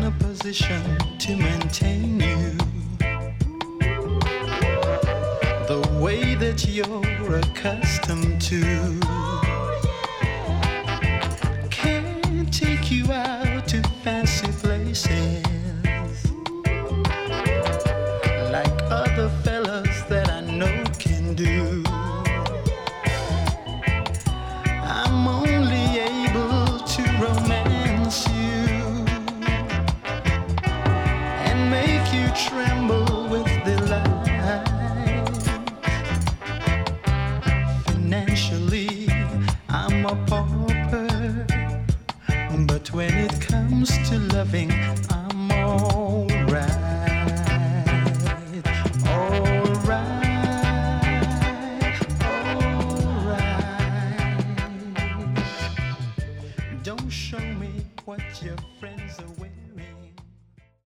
a position to maintain you the way that you're accustomed to. Can't take you out to fancy places like other fellas that I know can do. I'm only able to romance you and make you tremble with delight. Financially, I'm a pauper, but when it comes to loving, I'm alright. Alright. Don't show me what your friends are waiting.